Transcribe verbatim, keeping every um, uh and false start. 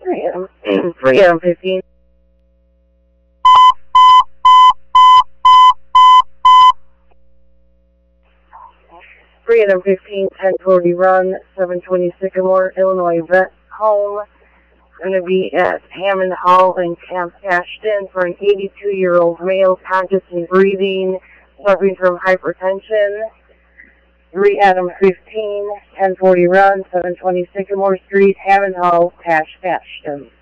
Freedom, Freedom fifteen. Freedom fifteen, ten forty run, seven twenty Sycamore, Illinois vet home. Going to be at Hammond Hall in Camp Ashton for an eighty-two-year-old male, conscious and breathing, suffering from hypertension. three Adam fifteen, ten forty run, seven twenty Sycamore Street, Hammond Hall, Cash Ashton.